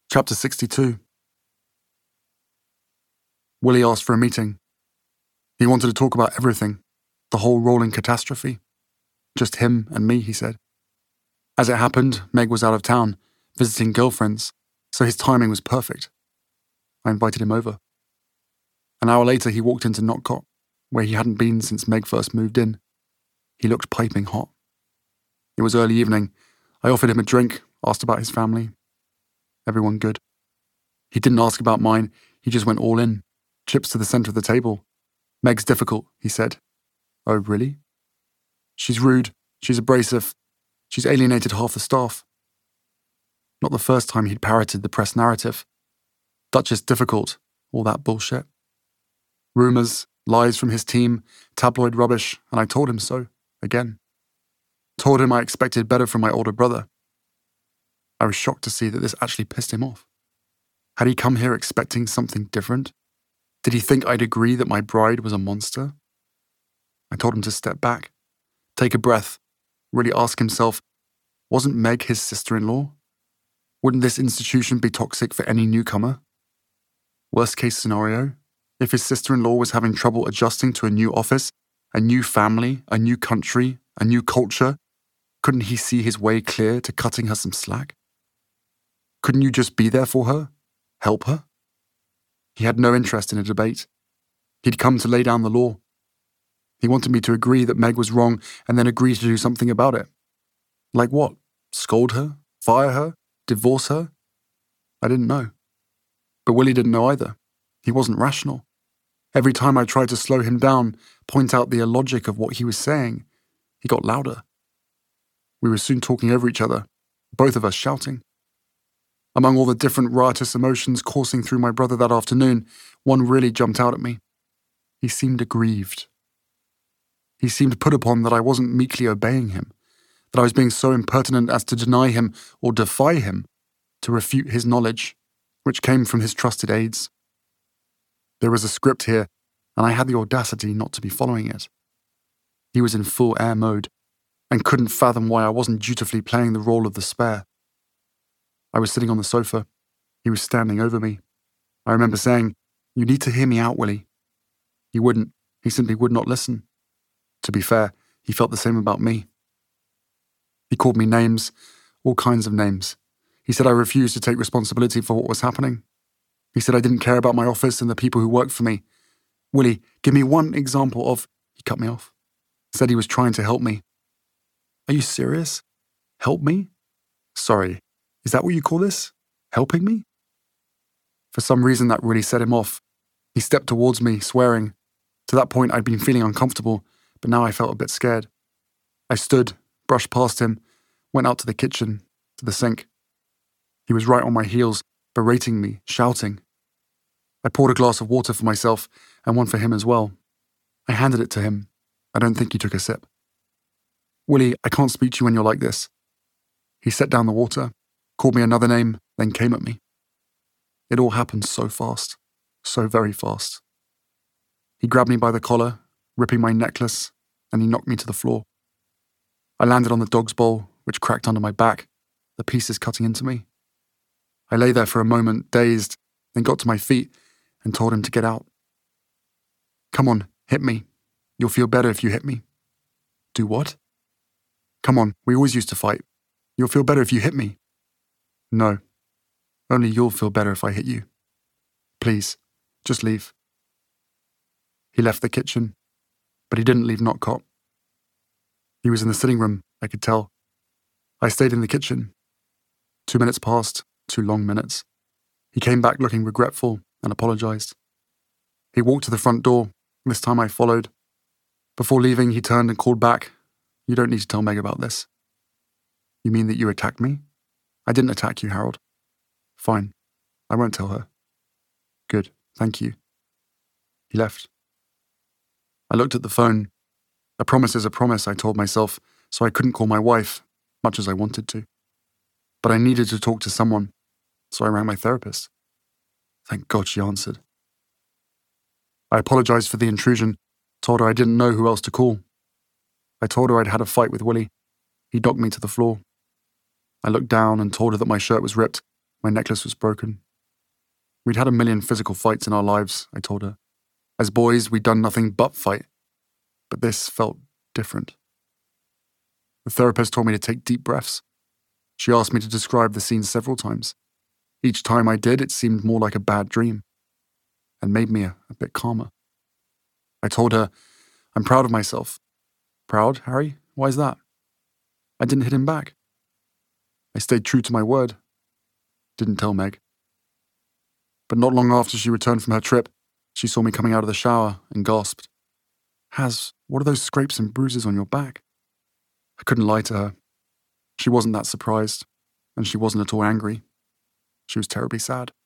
Chapter 62. Willie asked for a meeting. He wanted to talk about everything, the whole rolling catastrophe. Just him and me, he said. As it happened, Meg was out of town, visiting girlfriends, so his timing was perfect. I invited him over. An hour later, he walked into Notcott, where he hadn't been since Meg first moved in. He looked piping hot. It was early evening. I offered him a drink, asked about his family. Everyone good. He didn't ask about mine, he just went all in. Chips to the centre of the table. Meg's difficult, he said. Oh, really? She's rude, she's abrasive, she's alienated half the staff. Not the first time he'd parroted the press narrative. Duchess difficult, all that bullshit. Rumours, lies from his team, tabloid rubbish, and I told him so, again. Told him I expected better from my older brother. I was shocked to see that this actually pissed him off. Had he come here expecting something different? Did he think I'd agree that my bride was a monster? I told him to step back, take a breath, really ask himself, wasn't Meg his sister-in-law? Wouldn't this institution be toxic for any newcomer? Worst case scenario, if his sister-in-law was having trouble adjusting to a new office, a new family, a new country, a new culture, couldn't he see his way clear to cutting her some slack? Couldn't you just be there for her? Help her? He had no interest in a debate. He'd come to lay down the law. He wanted me to agree that Meg was wrong and then agree to do something about it. Like what? Scold her? Fire her? Divorce her? I didn't know. But Willie didn't know either. He wasn't rational. Every time I tried to slow him down, point out the illogic of what he was saying, he got louder. We were soon talking over each other, both of us shouting. Among all the different riotous emotions coursing through my brother that afternoon, one really jumped out at me. He seemed aggrieved. He seemed put upon that I wasn't meekly obeying him, that I was being so impertinent as to deny him or defy him, to refute his knowledge, which came from his trusted aides. There was a script here, and I had the audacity not to be following it. He was in full air mode, and couldn't fathom why I wasn't dutifully playing the role of the spare. I was sitting on the sofa. He was standing over me. I remember saying, "You need to hear me out, Willie." He wouldn't. He simply would not listen. To be fair, he felt the same about me. He called me names, all kinds of names. He said I refused to take responsibility for what was happening. He said I didn't care about my office and the people who worked for me. Willie, give me one example of... He cut me off. Said he was trying to help me. Are you serious? Help me? Sorry, is that what you call this? Helping me? For some reason that really set him off. He stepped towards me, swearing. To that point I'd been feeling uncomfortable, but now I felt a bit scared. I stood, brushed past him, went out to the kitchen, to the sink. He was right on my heels, berating me, shouting. I poured a glass of water for myself and one for him as well. I handed it to him. I don't think he took a sip. Willie, I can't speak to you when you're like this. He set down the water, called me another name, then came at me. It all happened so fast, so very fast. He grabbed me by the collar, ripping my necklace, and he knocked me to the floor. I landed on the dog's bowl, which cracked under my back, the pieces cutting into me. I lay there for a moment, dazed, then got to my feet and told him to get out. Come on, hit me. You'll feel better if you hit me. Do what? Come on, we always used to fight. You'll feel better if you hit me. No, only you'll feel better if I hit you. Please, just leave. He left the kitchen, but he didn't leave Notcott. He was in the sitting room, I could tell. I stayed in the kitchen. 2 minutes passed, 2 long minutes. He came back looking regretful and apologized. He walked to the front door. This time I followed. Before leaving, he turned and called back, "You don't need to tell Meg about this." You mean that you attacked me? I didn't attack you, Harold. Fine. I won't tell her. Good. Thank you. He left. I looked at the phone. A promise is a promise, I told myself, so I couldn't call my wife, much as I wanted to. But I needed to talk to someone, so I rang my therapist. Thank God she answered. I apologized for the intrusion, told her I didn't know who else to call. I told her I'd had a fight with Willie. He knocked me to the floor. I looked down and told her that my shirt was ripped, My necklace was broken. We'd had a million physical fights in our lives, I told her. As boys, we'd done nothing but fight. But this felt different. The therapist told me to take deep breaths. She asked me to describe the scene several times. Each time I did, it seemed more like a bad dream, and made me a bit calmer. I told her, I'm proud of myself. Proud, Harry? Why is that? I didn't hit him back. I stayed true to my word. Didn't tell Meg. But not long after she returned from her trip, she saw me coming out of the shower and gasped, Haz, what are those scrapes and bruises on your back? I couldn't lie to her. She wasn't that surprised, and she wasn't at all angry. She was terribly sad.